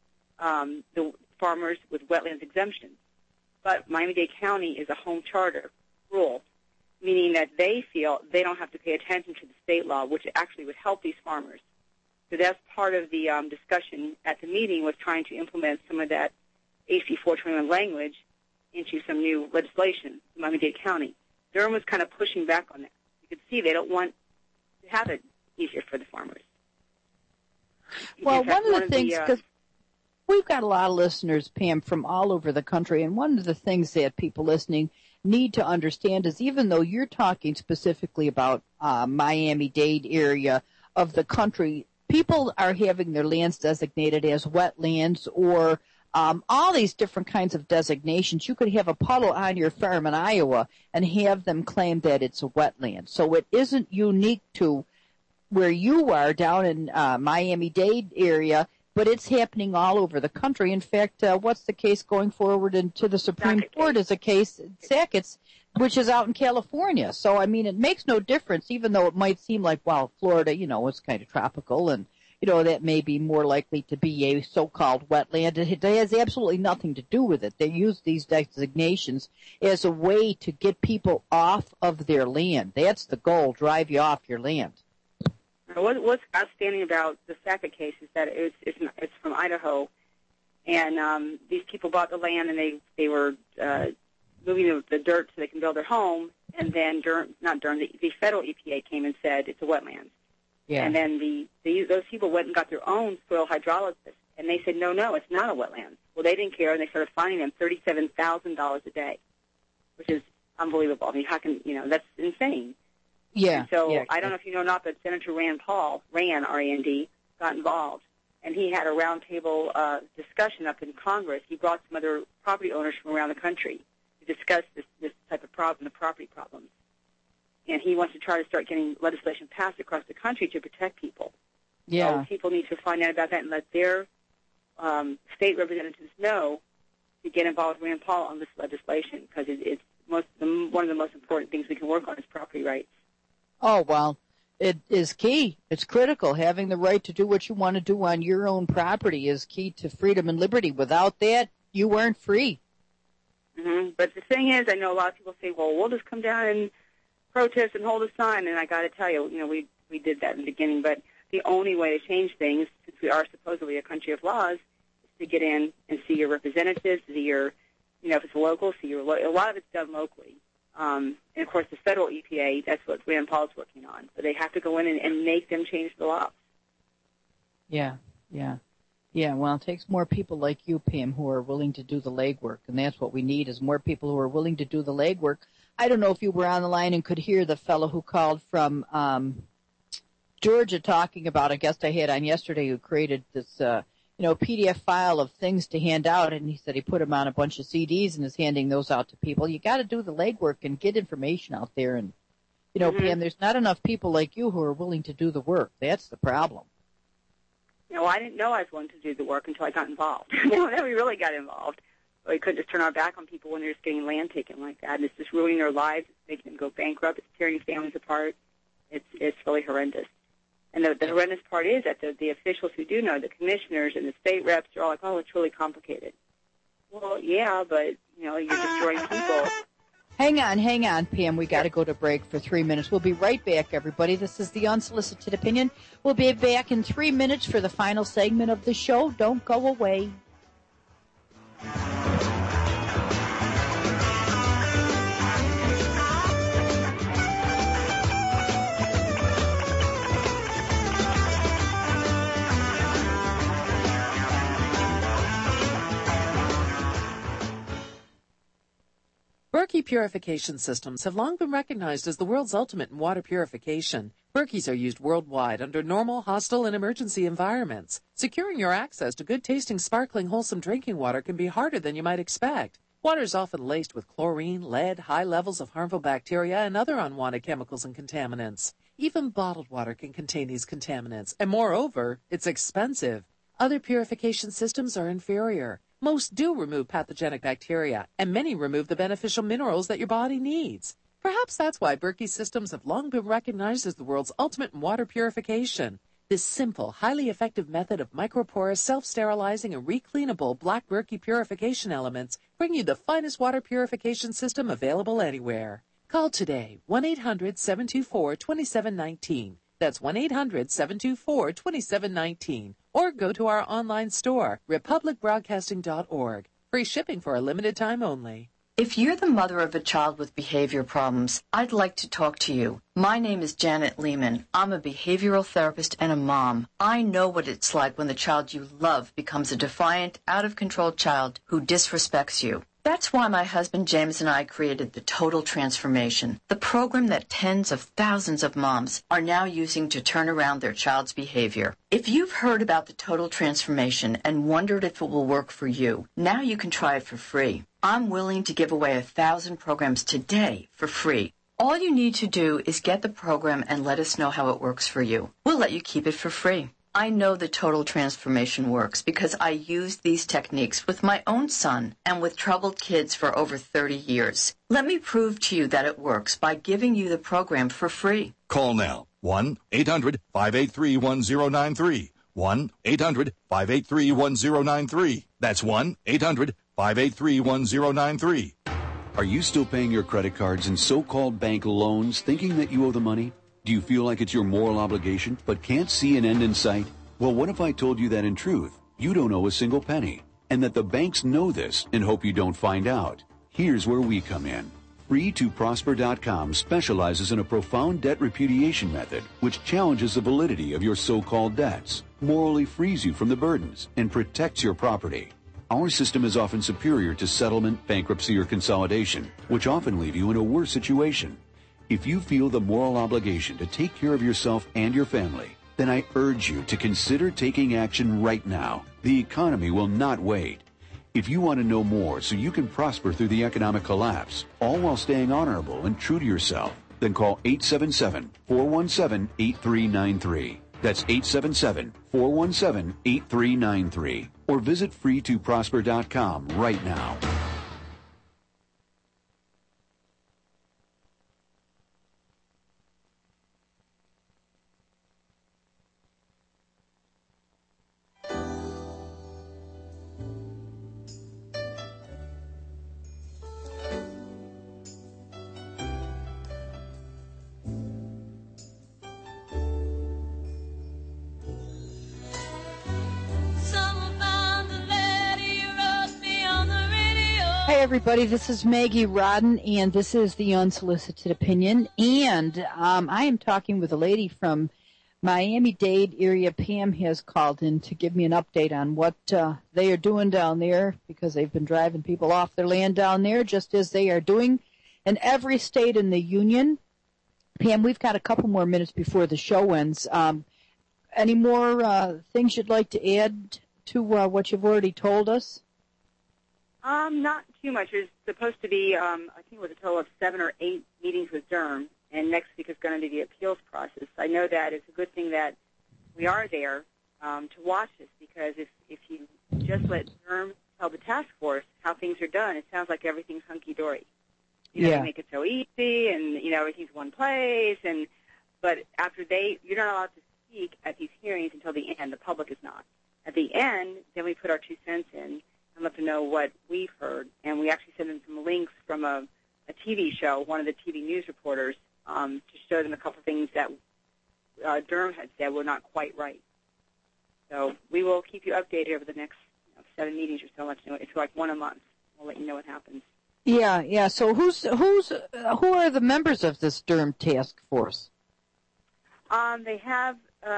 the farmers with wetlands exemptions. But Miami-Dade County is a home charter rule, meaning that they feel they don't have to pay attention to the state law, which actually would help these farmers. So that's part of the discussion at the meeting, was trying to implement some of that HB 421 language into some new legislation in Miami-Dade County. Durham was kind of pushing back on that. You could see they don't want to have it easier for the farmers. Well, one of the things, because we've got a lot of listeners, Pam, from all over the country, and one of the things that people listening need to understand is, even though you're talking specifically about Miami-Dade area of the country, people are having their lands designated as wetlands or all these different kinds of designations. You could have a puddle on your farm in Iowa and have them claim that it's a wetland. So it isn't unique to where you are down in Miami-Dade area, but it's happening all over the country. In fact, what's the case going forward into the Supreme Court is a case, Sackett's, which is out in California. So, I mean, it makes no difference, even though it might seem like, well, Florida, is kind of tropical, and, that may be more likely to be a so-called wetland. It has absolutely nothing to do with it. They use these designations as a way to get people off of their land. That's the goal, drive you off your land. What's outstanding about the Sackett case is that it's from Idaho, and these people bought the land, and they were moving the dirt so they can build their home, and then the federal EPA came and said it's a wetland. Yeah. And then those people went and got their own soil hydrologist, and they said, no, it's not a wetland. Well, they didn't care, and they started fining them $37,000 a day, which is unbelievable. I mean, how can, that's insane. Yeah. And so yeah. I don't know if you know or not, but Senator Rand Paul, R-A-N-D, got involved, and he had a roundtable discussion up in Congress. He brought some other property owners from around the country to discuss this type of problem, the property problems. And he wants to try to start getting legislation passed across the country to protect people. Yeah. So people need to find out about that and let their state representatives know to get involved with Rand Paul on this legislation, because it's one of the most important things we can work on is property rights. Oh, well, it is key. It's critical. Having the right to do what you want to do on your own property is key to freedom and liberty. Without that, you aren't free. Mm-hmm. But the thing is, I know a lot of people say, well, we'll just come down and protest and hold a sign. And I got to tell you, we did that in the beginning. But the only way to change things, since we are supposedly a country of laws, is to get in and see your representatives, see your, if it's local, see your, a lot of it's done locally. And, of course, the federal EPA, that's what Rand Paul's working on. So they have to go in and make them change the law. Yeah. Well, it takes more people like you, Pam, who are willing to do the legwork. And that's what we need, is more people who are willing to do the legwork. I don't know if you were on the line and could hear the fellow who called from Georgia talking about a guest I had on yesterday who created this PDF file of things to hand out, and he said he put them on a bunch of CDs and is handing those out to people. You got to do the legwork and get information out there. And, Pam, there's not enough people like you who are willing to do the work. That's the problem. I didn't know I was willing to do the work until I got involved. Then we really got involved. We couldn't just turn our back on people when they're just getting land taken like that. And it's just ruining their lives. It's making them go bankrupt. It's tearing families apart. It's really horrendous. And the horrendous part is that the officials who do know, the commissioners and the state reps, are all like, oh, it's really complicated. Well, yeah, but, you're destroying people. Hang on, Pam. We got to go to break for 3 minutes. We'll be right back, everybody. This is the Unsolicited Opinion. We'll be back in 3 minutes for the final segment of the show. Don't go away. Berkey purification systems have long been recognized as the world's ultimate in water purification. Berkeys are used worldwide under normal, hostile, and emergency environments. Securing your access to good-tasting, sparkling, wholesome drinking water can be harder than you might expect. Water is often laced with chlorine, lead, high levels of harmful bacteria, and other unwanted chemicals and contaminants. Even bottled water can contain these contaminants, and moreover, it's expensive. Other purification systems are inferior. Most do remove pathogenic bacteria, and many remove the beneficial minerals that your body needs. Perhaps that's why Berkey systems have long been recognized as the world's ultimate in water purification. This simple, highly effective method of microporous, self-sterilizing, and recleanable black Berkey purification elements bring you the finest water purification system available anywhere. Call today, 1-800-724-2719. That's 1-800-724-2719. Or go to our online store, republicbroadcasting.org. Free shipping for a limited time only. If you're the mother of a child with behavior problems, I'd like to talk to you. My name is Janet Lehman. I'm a behavioral therapist and a mom. I know what it's like when the child you love becomes a defiant, out-of-control child who disrespects you. That's why my husband James and I created the Total Transformation, the program that tens of thousands of moms are now using to turn around their child's behavior. If you've heard about the Total Transformation and wondered if it will work for you, now you can try it for free. I'm willing to give away 1,000 programs today for free. All you need to do is get the program and let us know how it works for you. We'll let you keep it for free. I know the Total Transformation works because I used these techniques with my own son and with troubled kids for over 30 years. Let me prove to you that it works by giving you the program for free. Call now. 1-800-583-1093. 1-800-583-1093. That's 1-800-583-1093. Are you still paying your credit cards and so-called bank loans thinking that you owe the money? Do you feel like it's your moral obligation but can't see an end in sight? Well, what if I told you that in truth, you don't owe a single penny, and that the banks know this and hope you don't find out? Here's where we come in. Free2Prosper.com specializes in a profound debt repudiation method which challenges the validity of your so-called debts, morally frees you from the burdens, and protects your property. Our system is often superior to settlement, bankruptcy, or consolidation, which often leave you in a worse situation. If you feel the moral obligation to take care of yourself and your family, then I urge you to consider taking action right now. The economy will not wait. If you want to know more so you can prosper through the economic collapse, all while staying honorable and true to yourself, then call 877-417-8393. That's 877-417-8393. Or visit Free2Prosper.com right now. Hey everybody, this is Maggie Rodden, and this is the Unsolicited Opinion, and I am talking with a lady from Miami-Dade area. Pam has called in to give me an update on what they are doing down there, because they've been driving people off their land down there, just as they are doing in every state in the union. Pam, we've got a couple more minutes before the show ends. Any more things you'd like to add to what you've already told us? Not too much. There's supposed to be, I think it was a total of 7 or 8 meetings with Durham, and next week is going to be the appeals process. I know that it's a good thing that we are there to watch this, because if you just let Durham tell the task force how things are done, it sounds like everything's hunky-dory. They make it so easy, and, everything's one place, but after you're not allowed to speak at these hearings until the end. The public is not. At the end, then we put our 2 cents in and let them know what we've heard, and we actually send them some links from a TV show, one of the TV news reporters, to show them a couple of things that Durham had said were not quite right. So we will keep you updated over the next 7 meetings or so. It's like 1 a month. We'll let you know what happens. Yeah. So who are the members of this Durham task force? They have.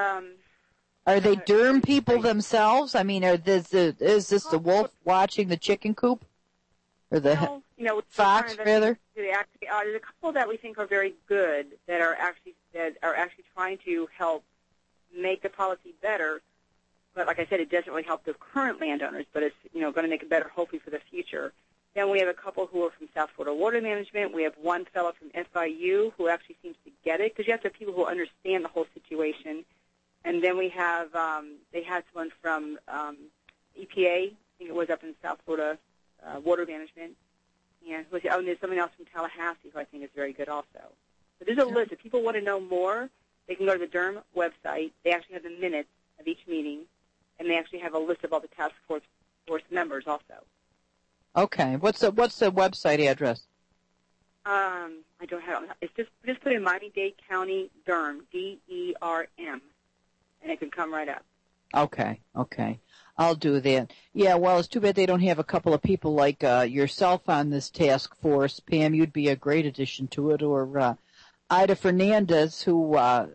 Are they Durham people themselves? I mean, is this the wolf watching the chicken coop, or the fox rather? There's a couple that we think are very good that are actually trying to help make the policy better. But like I said, it doesn't really help the current landowners, but it's going to make it better, hopefully, for the future. Then we have a couple who are from South Florida Water Management. We have one fellow from FIU who actually seems to get it, because you have to have people who understand the whole situation. And then we have they had someone from EPA, I think it was up in South Florida Water Management, and there's someone else from Tallahassee who I think is very good also. So there's a list. If people want to know more, they can go to the Durham website. They actually have the minutes of each meeting, and they actually have a list of all the task force members also. Okay. What's the website address? I don't have it. It's just put in Miami-Dade County Durham, DERM, and it can come right up. Okay. I'll do that. Yeah, well, it's too bad they don't have a couple of people like yourself on this task force. Pam, you'd be a great addition to it, or Ida Fernandez, who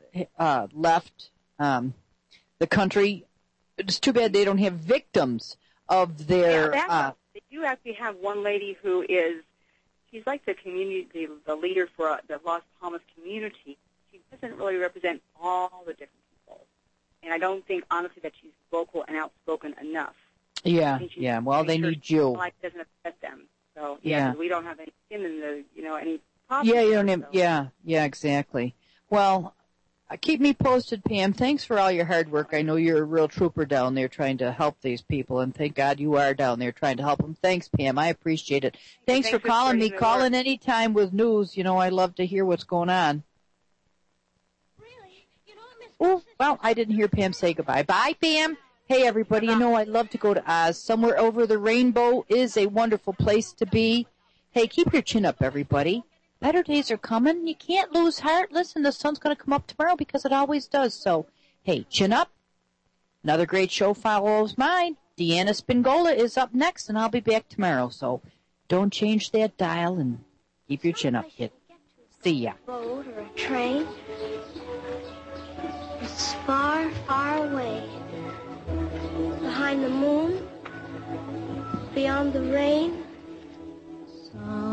left the country. It's too bad they don't have victims of their... They do actually have one lady who she's like the community, the leader for the Las Palmas community. She doesn't really represent all the different people. And I don't think, honestly, that she's vocal and outspoken enough. Yeah. Well, they need you. Life doesn't affect them. So, yeah. We don't have any skin in any problems. Yeah, you don't have, yeah, exactly. Well, keep me posted, Pam. Thanks for all your hard work. I know you're a real trooper down there trying to help these people, and thank God you are down there trying to help them. Thanks, Pam. I appreciate it. Thanks for calling me. Call in any time with news. I love to hear what's going on. Oh, well, I didn't hear Pam say goodbye. Bye, Pam. Hey, everybody, I love to go to Oz. Somewhere over the rainbow is a wonderful place to be. Hey, keep your chin up, everybody. Better days are coming. You can't lose heart. Listen, the sun's going to come up tomorrow because it always does. So, hey, chin up. Another great show follows mine. Deanna Spingola is up next, and I'll be back tomorrow. So don't change that dial and keep your chin up, kid. See ya. A boat or a train. It's far, far away. Behind the moon. Beyond the rain.